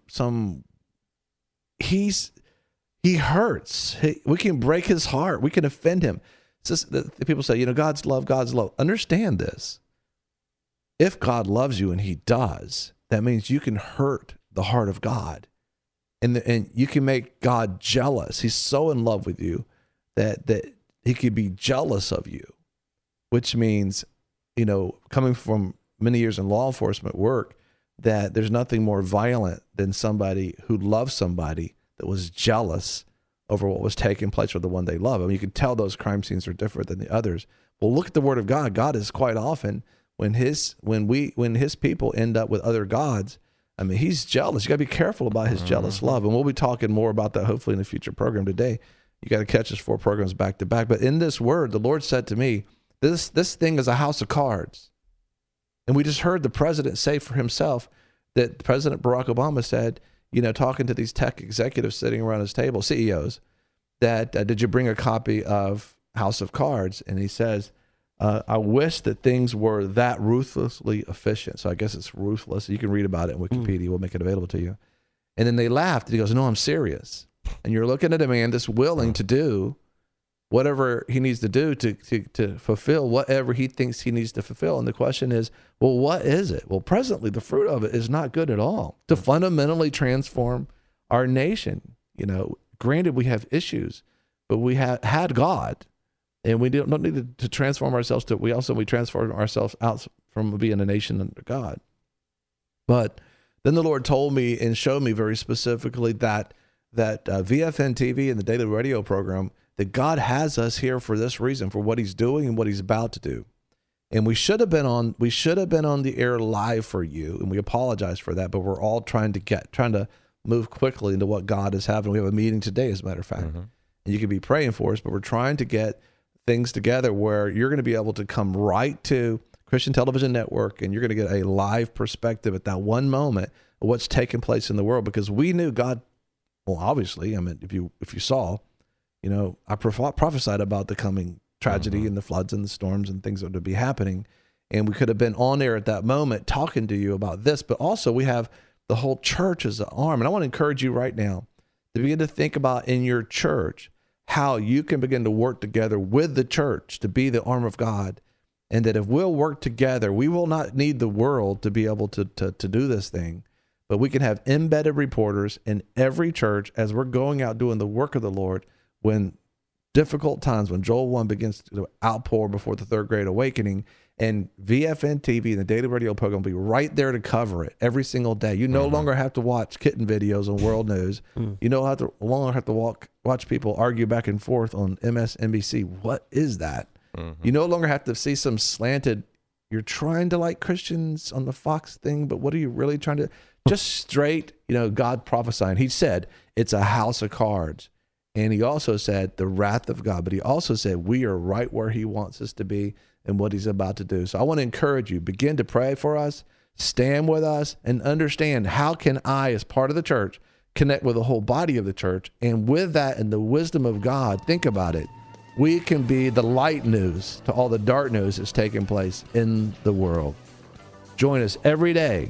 he hurts. We can break his heart. We can offend him. It's just the people say, God's love. Understand this. If God loves you, and he does, that means you can hurt the heart of God. And you can make God jealous. He's so in love with you that he could be jealous of you, which means, coming from many years in law enforcement work, that there's nothing more violent than somebody who loves somebody that was jealous over what was taking place with the one they love. I mean, you can tell those crime scenes are different than the others. Well, look at the Word of God. God is quite often, when his people end up with other gods, I mean, he's jealous. You got to be careful about his jealous love. And we'll be talking more about that hopefully in a future program today. You got to catch us 4 programs back to back. But in this word, the Lord said to me, this thing is a house of cards. And we just heard the president say for himself that President Barack Obama said, talking to these tech executives sitting around his table, CEOs, that did you bring a copy of House of Cards? And he says, I wish that things were that ruthlessly efficient. So I guess it's ruthless. You can read about it in Wikipedia. We'll make it available to you. And then they laughed. And he goes, no, I'm serious. And you're looking at a man that's willing to do whatever he needs to do to fulfill whatever he thinks he needs to fulfill. And the question is, well, what is it? Well, presently, the fruit of it is not good at all. To fundamentally transform our nation. Granted, we have issues, but we had God. And we don't need to transform ourselves we transform ourselves out from being a nation under God. But then the Lord told me and showed me very specifically that that VFN TV and the daily radio program, that God has us here for this reason, for what he's doing and what he's about to do. And we should have been on the air live for you, and we apologize for that, but we're all trying to move quickly into what God is having. We have a meeting today, as a matter of fact. And you can be praying for us, but we're trying to get things together where you're going to be able to come right to Christian Television Network, and you're going to get a live perspective at that one moment of what's taking place in the world, because we knew God. Well, obviously, I mean, if you saw, I prophesied about the coming tragedy and the floods and the storms and things that would be happening, and we could have been on air at that moment talking to you about this. But also, we have the whole church as an arm, and I want to encourage you right now to begin to think about in your church how you can begin to work together with the church to be the arm of God, and that if we'll work together, we will not need the world to be able to do this thing. But we can have embedded reporters in every church as we're going out doing the work of the Lord when difficult times, when Joel 1 begins to outpour before the third great awakening, and VFN TV and the daily radio program will be right there to cover it every single day. You no longer have to watch kitten videos on world news. You no longer have to watch people argue back and forth on MSNBC. What is that? You no longer have to see some slanted, you're trying to like Christians on the Fox thing, but what are you really trying to... Just straight, God prophesying. He said, it's a house of cards. And he also said the wrath of God. But he also said we are right where he wants us to be and what he's about to do. So I want to encourage you, begin to pray for us, stand with us, and understand how can I, as part of the church, connect with the whole body of the church. And with that and the wisdom of God, think about it. We can be the light news to all the dark news that's taking place in the world. Join us every day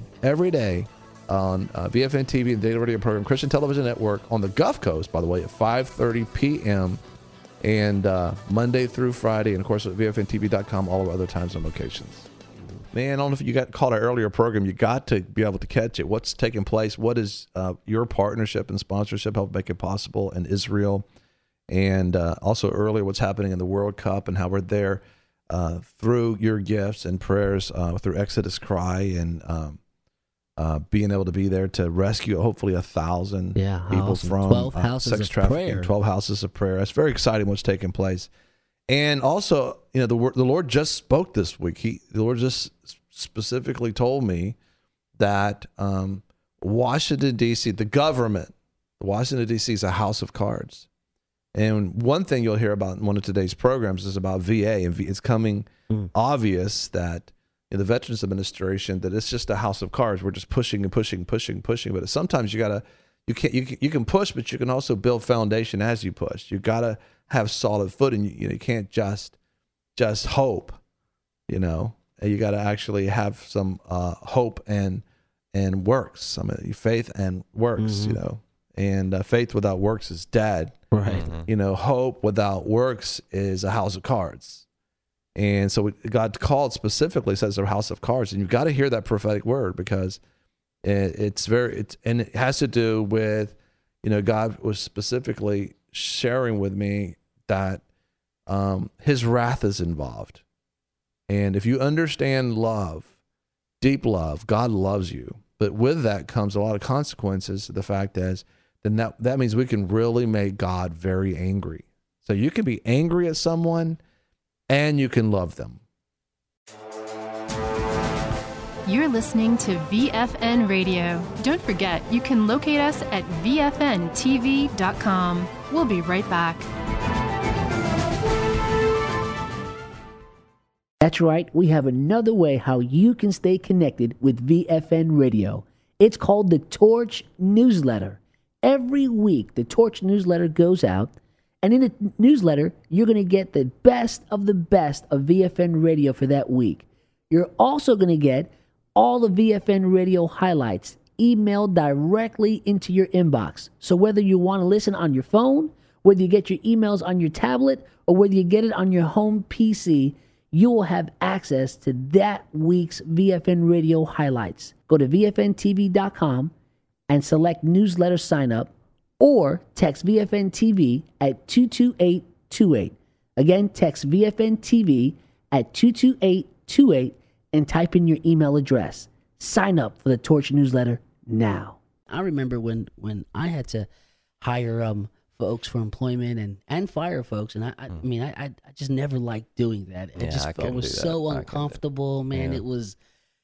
on VFN TV and Data Radio Program, Christian Television Network on the Gulf Coast, by the way, at 5:30 p.m. and Monday through Friday, and of course at VFNTV.com, all of our other times and locations. Man, I don't know if you got caught our earlier program. You got to be able to catch it. What's taking place? What is your partnership and sponsorship help make it possible in Israel? And also earlier, what's happening in the World Cup and how we're there through your gifts and prayers through Exodus Cry and being able to be there to rescue hopefully 1,000 people from 12 houses sex of trafficking. prayer. 12 houses of prayer. It's very exciting what's taking place. And also, the Lord just spoke this week. The Lord just specifically told me that Washington, D.C., the government, Washington, D.C. is a house of cards. And one thing you'll hear about in one of today's programs is about VA. And it's coming obvious that in the Veterans Administration, that it's just a house of cards. We're just pushing and pushing. But sometimes you can push, but you can also build foundation as you push. You got to have solid footing. You can't just hope, You got to actually have some hope and works. Faith and works, And faith without works is dead. Right. Hope without works is a house of cards. And so God called specifically says a house of cards, and you've got to hear that prophetic word because it has to do with, God was specifically sharing with me that his wrath is involved. And if you understand love, deep love, God loves you. But with that comes a lot of consequences. The fact is, then that means we can really make God very angry. So you can be angry at someone and you can love them. You're listening to VFN Radio. Don't forget, you can locate us at VFNTV.com. We'll be right back. That's right. We have another way how you can stay connected with VFN Radio. It's called the Torch Newsletter. Every week, the Torch Newsletter goes out. And in the newsletter, you're going to get the best of VFN Radio for that week. You're also going to get all the VFN Radio highlights emailed directly into your inbox. So whether you want to listen on your phone, whether you get your emails on your tablet, or whether you get it on your home PC, you will have access to that week's VFN Radio highlights. Go to VFNTV.com and select newsletter sign up, or text VFN TV at 22828. Again, text VFN TV at 22828 and type in your email address. Sign up for the Torch Newsletter now. I remember when I had to hire folks for employment and fire folks. And I mean, I just never liked doing that. I was so uncomfortable, man. It was,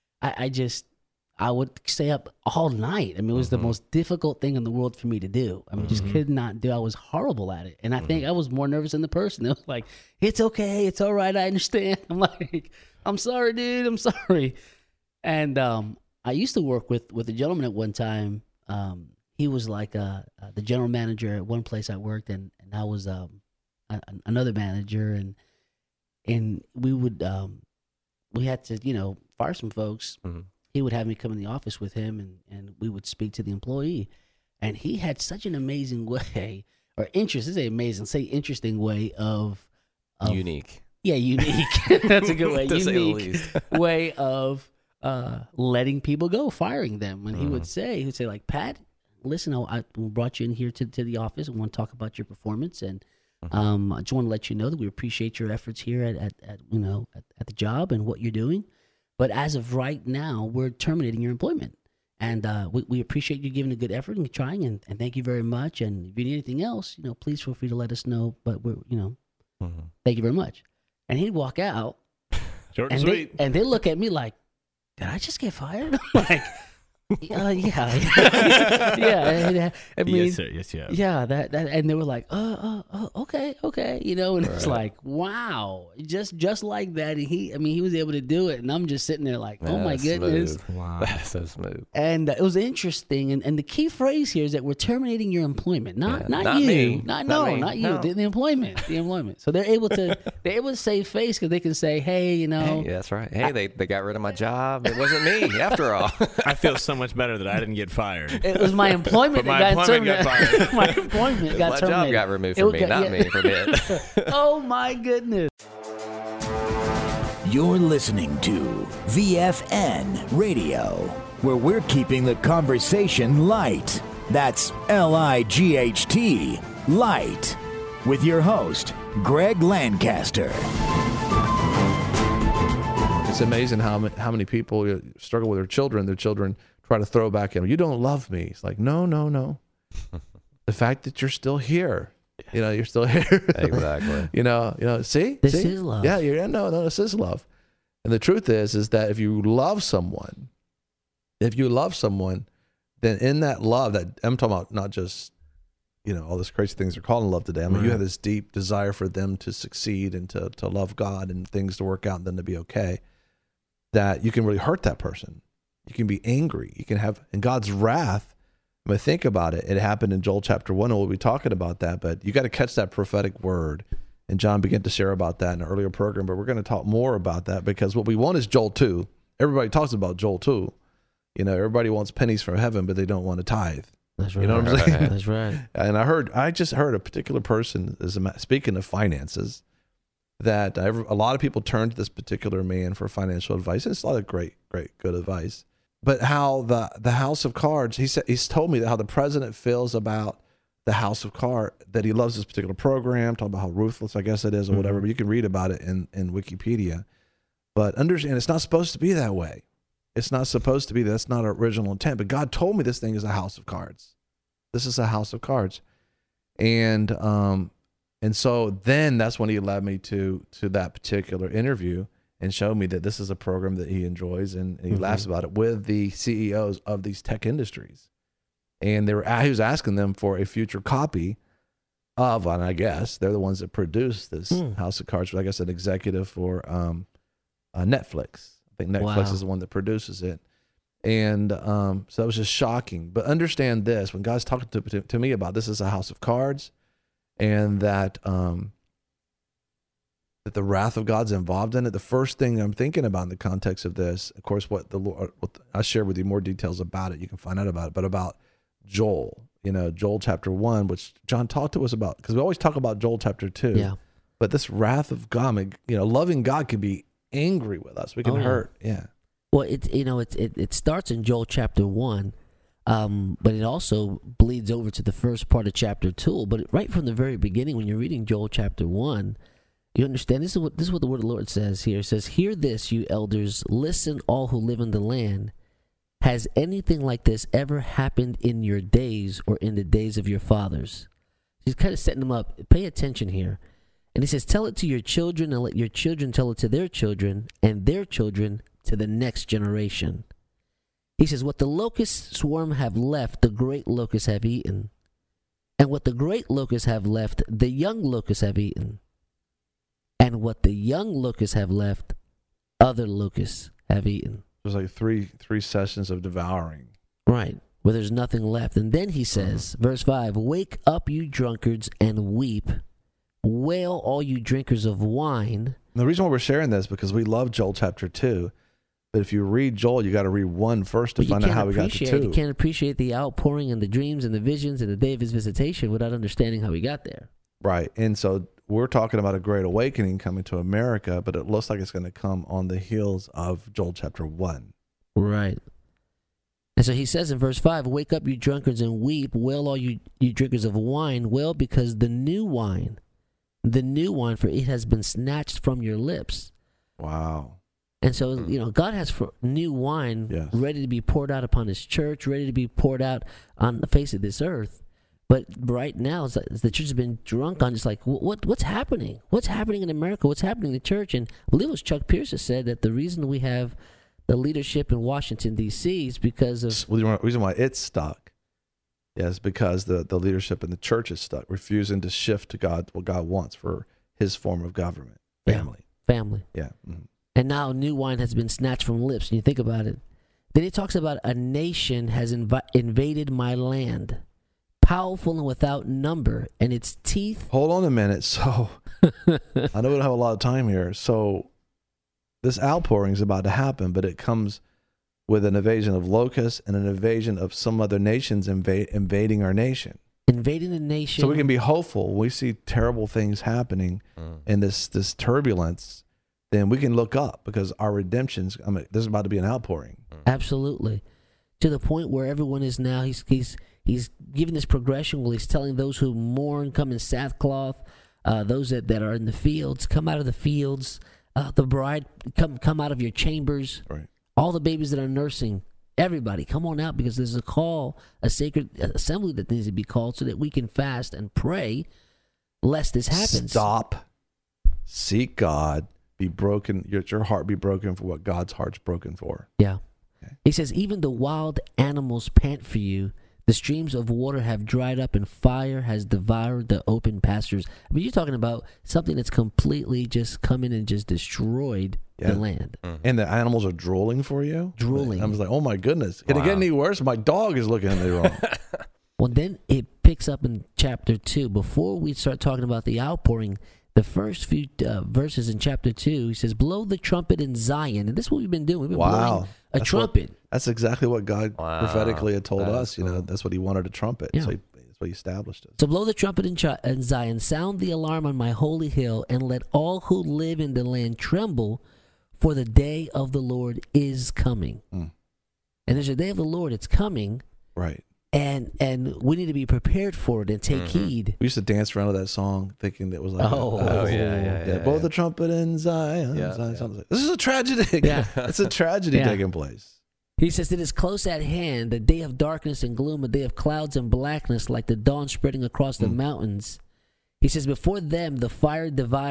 I would stay up all night. I mean, it was the most difficult thing in the world for me to do. I mean, just could not do. I was horrible at it. And I think I was more nervous than the person. It was like, it's okay. It's all right. I understand. I'm like, I'm sorry, dude. I'm sorry. And I used to work with a gentleman at one time. He was like the general manager at one place I worked, and I was another manager. And we would, we had to, fire some folks. He would have me come in the office with him, and we would speak to the employee. And he had such an amazing way, or interesting way of unique. Yeah, unique. That's a good way. Unique way of letting people go, firing them. And he'd say like, Pat, listen, I brought you in here to the office. I want to talk about your performance, and I just want to let you know that we appreciate your efforts here at the job and what you're doing. But as of right now, we're terminating your employment. And we appreciate you giving a good effort and trying, and thank you very much. And if you need anything else, please feel free to let us know. But we're, thank you very much. And he'd walk out. Short and sweet. They look at me like, did I just get fired? I'm like, yeah. I mean, yes, sir. Yes, yeah. Yeah, that, and they were like, okay, and it's like, wow, just like that. And he was able to do it, and I'm just sitting there like, oh my goodness, wow, that's so smooth. And it was interesting, and the key phrase here is that we're terminating your employment, not you, me. not you, No. the employment. So they're able to save face because they can say, hey, hey, that's right. Hey, they got rid of my job. It wasn't me after all. I feel so much better that I didn't get fired. It was my employment that got terminated. My employment got terminated. My job got removed from me, not me from it. Oh my goodness. You're listening to VFN Radio, where we're keeping the conversation light. That's LIGHT, light. With your host, Greg Lancaster. It's amazing how many people struggle with their children. Their children try to throw back at them. You don't love me. It's like, no. The fact that you're still here, you're still here. Exactly. See? This is love. Yeah, no, this is love. And the truth is that if you love someone, then in that love, that I'm talking about not just, all these crazy things they're calling love today. I mean, you have this deep desire for them to succeed and to love God and things to work out and them to be okay, that you can really hurt that person. You can be angry. You can have, and God's wrath, I mean, think about it. It happened in Joel chapter 1, and we'll be talking about that, but you got to catch that prophetic word. And John began to share about that in an earlier program, but we're going to talk more about that because what we want is Joel 2. Everybody talks about Joel 2. Everybody wants pennies from heaven, but they don't want to tithe. That's right. You know what I'm saying? That's right. And I just heard a particular person, speaking of finances, that a lot of people turn to this particular man for financial advice. And it's a lot of great, good advice. But how the House of Cards, he's told me that how the president feels about the House of Cards, that he loves this particular program, talking about how ruthless, I guess it is, or whatever. But you can read about it in Wikipedia. But understand, it's not supposed to be that way. It's not supposed to be. That's not our original intent. But God told me this thing is a house of cards. This is a house of cards. And so then that's when he led me to that particular interview and showed me that this is a program that he enjoys and he laughs about it with the CEOs of these tech industries. And he was asking them for a future copy of, and I guess they're the ones that produce this House of Cards, but I guess an executive for Netflix. I think Netflix is the one that produces it. And so that was just shocking. But understand this, when God's talking to me about this is a house of cards and that the wrath of God's involved in it, the first thing I'm thinking about in the context of this, of course, what I share with you more details about it, you can find out about it, but about Joel, Joel chapter 1, which John talked to us about, because we always talk about Joel chapter 2. Yeah. But this wrath of God, loving God can be angry with us. We can hurt. Yeah. Well, it starts in Joel chapter 1, but it also bleeds over to the first part of chapter 2. But right from the very beginning, when you're reading Joel chapter 1, you understand this is what the word of the Lord says here. It says, "Hear this, you elders; listen, all who live in the land. has anything like this ever happened in your days or in the days of your fathers? He's kind of setting them up. Pay attention here. And he says, tell it to your children and let your children tell it to their children and their children to the next generation. He says, what the locust swarm have left, the great locusts have eaten. And what the great locusts have left, the young locusts have eaten. And what the young locusts have left, other locusts have eaten. There's like three sessions of devouring. Right, where there's nothing left. And then he says, verse 5, wake up, you drunkards, and weep. Wail, all you drinkers of wine. And the reason why we're sharing this is because we love Joel chapter 2. But if you read Joel, you got to read 1 first to find out how we got to 2. You can't appreciate the outpouring and the dreams and the visions and the day of his visitation without understanding how he got there. Right. And so we're talking about a great awakening coming to America, but it looks like it's going to come on the heels of Joel chapter 1. Right. And so he says in verse 5, wake up, you drunkards, and weep. Wail, all you drinkers of wine. Wail, because the new wine, for it has been snatched from your lips. Wow. And so, God has new wine ready to be poured out upon his church, ready to be poured out on the face of this earth. But right now, it's like the church has been drunk on just like, what's happening? What's happening in America? What's happening in the church? And I believe it was Chuck Pierce that said that the reason we have the leadership in Washington, D.C. is because of... The reason why it's stuck is because the leadership in the church is stuck, refusing to shift to what God wants for his form of government. Family. Yeah. Mm-hmm. And now new wine has been snatched from lips. And you think about it. Then he talks about a nation has invaded my land, powerful and without number, and its teeth... Hold on a minute. So, I know we don't have a lot of time here. So, this outpouring is about to happen, but it comes with an invasion of locusts and an invasion of some other nations invading our nation. Invading the nation. So we can be hopeful. When we see terrible things happening in this turbulence, then we can look up because our redemption's, there's about to be an outpouring. Absolutely. To the point where everyone is now, he's giving this progression where he's telling those who mourn, come in sackcloth, those that are in the fields, come out of the fields, the bride, come out of your chambers. Right. All the babies that are nursing, everybody, come on out because there's a sacred assembly that needs to be called so that we can fast and pray lest this happens. Stop. Seek God. Be broken. Your heart be broken for what God's heart's broken for. Yeah. Okay. He says, even the wild animals pant for you. The streams of water have dried up and fire has devoured the open pastures. I mean, you're talking about something that's completely just come in and just destroyed the land. And the animals are drooling for you? Drooling. I was like, oh my goodness. Can it get any worse? My dog is looking at me wrong. Well, then it picks up in chapter 2. Before we start talking about the outpouring, the first few verses in chapter 2, he says, blow the trumpet in Zion. And this is what we've been doing. We've been blowing a trumpet. That's exactly what God prophetically had told us. Cool. That's what he wanted, a trumpet. Yeah. So that's what he established it. So blow the trumpet in Zion, sound the alarm on my holy hill, and let all who live in the land tremble, for the day of the Lord is coming. And there's a day of the Lord, it's coming. Right. And we need to be prepared for it and take heed. We used to dance around to that song thinking that was like, yeah. Blow the trumpet in Zion. Zion. This is a tragedy. Yeah. It's a tragedy taking place. He says, it is close at hand, the day of darkness and gloom, a day of clouds and blackness, like the dawn spreading across the mountains. He says, before them the fire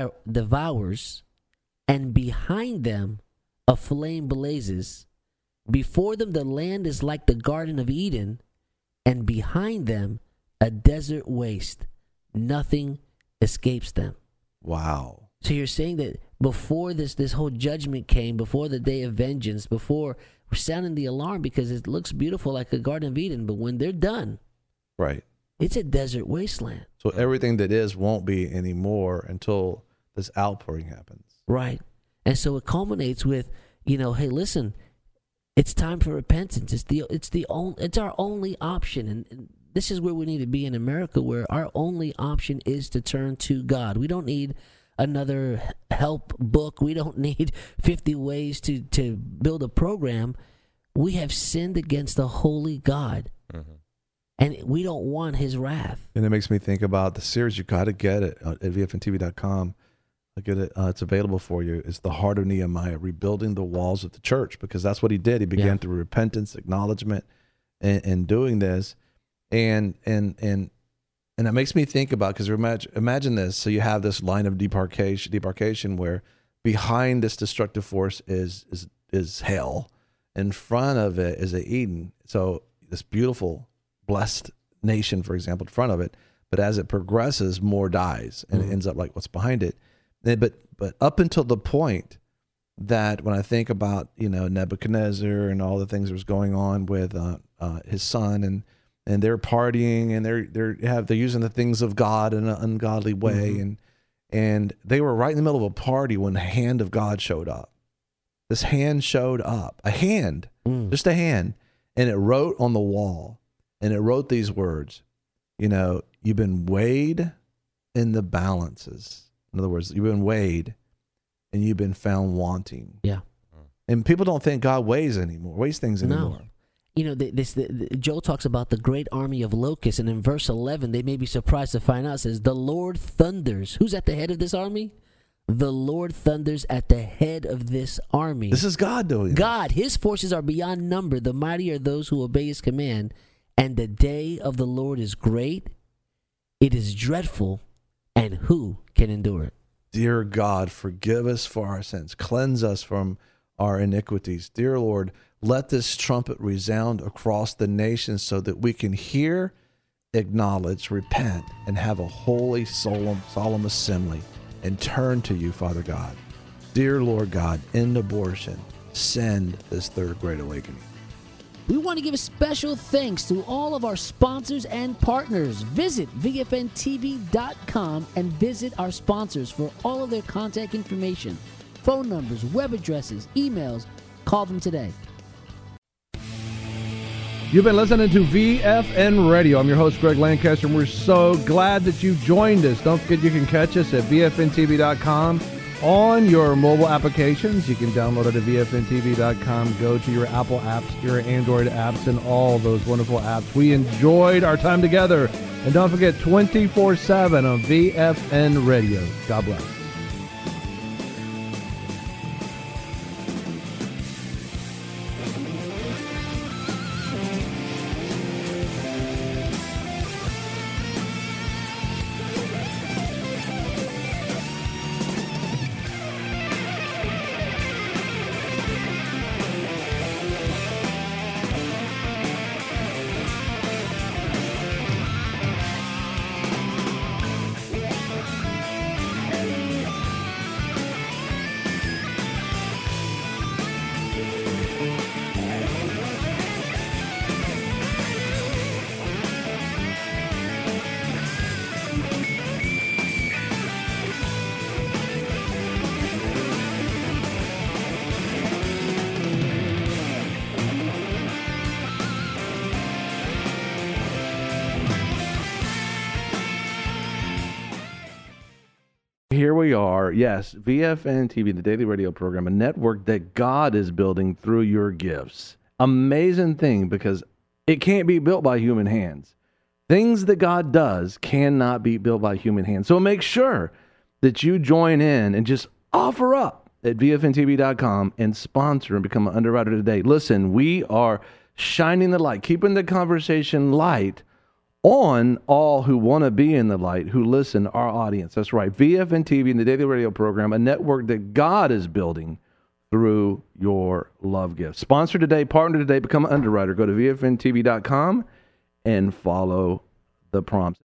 devours, and behind them a flame blazes. Before them the land is like the Garden of Eden, and behind them a desert waste. Nothing escapes them. Wow. So you're saying that before this whole judgment came, before the day of vengeance, before we're sounding the alarm because it looks beautiful like a Garden of Eden, but when they're done, right, it's a desert wasteland. So everything that is won't be anymore until this outpouring happens. Right. And so it culminates with, hey, listen, it's time for repentance. It's our only option. And this is where we need to be in America, where our only option is to turn to God. We don't need another help book. We don't need 50 ways to build a program. We have sinned against the holy God. And we don't want his wrath. And it makes me think about the series. You got to get it at vfntv.com. Look at it. It's available for you. It's the heart of Nehemiah, rebuilding the walls of the church, because that's what he did. He began through repentance, acknowledgement, and doing this. And it makes me think about, because imagine this. So you have this line of demarcation where behind this destructive force is hell. In front of it is a Eden. So this beautiful, blessed nation, for example, in front of it. But as it progresses, more dies, and it ends up like what's behind it. But up until the point that, when I think about, Nebuchadnezzar and all the things that was going on with his son, and they're partying, and they're using the things of God in an ungodly way, and they were right in the middle of a party when the hand of God showed up. This hand showed up, just a hand, and it wrote on the wall, and it wrote these words, you've been weighed in the balances. In other words, you've been weighed and you've been found wanting. Yeah. And people don't think God weighs things anymore. No. Joel talks about the great army of locusts, and in verse 11, they may be surprised to find out, it says, the Lord thunders. Who's at the head of this army? The Lord thunders at the head of this army. This is God doing it. God, his forces are beyond number. The mighty are those who obey his command. And the day of the Lord is great. It is dreadful. And who can endure it? Dear God, forgive us for our sins. Cleanse us from our iniquities. Dear Lord, let this trumpet resound across the nations so that we can hear, acknowledge, repent, and have a holy, solemn assembly and turn to you, Father God. Dear Lord God, end abortion. Send this third great awakening. We want to give a special thanks to all of our sponsors and partners. Visit VFNTV.com and visit our sponsors for all of their contact information, phone numbers, web addresses, emails. Call them today. You've been listening to VFN Radio. I'm your host, Greg Lancaster, and we're so glad that you joined us. Don't forget you can catch us at VFNTV.com. On your mobile applications, you can download it at VFNTV.com. Go to your Apple apps, your Android apps, and all those wonderful apps. We enjoyed our time together. And don't forget, 24/7 on VFN Radio. God bless. Here we are, yes, VFN TV, the daily radio program, a network that God is building through your gifts. Amazing thing, because it can't be built by human hands. Things that God does cannot be built by human hands. So make sure that you join in and just offer up at VFNTV.com and sponsor and become an underwriter today. Listen, we are shining the light, keeping the conversation light on all who want to be in the light, who listen, our audience. That's right. VFN TV and the daily radio program, a network that God is building through your love gift. Sponsor today, partner today, become an underwriter. Go to VFNTV.com and follow the prompts.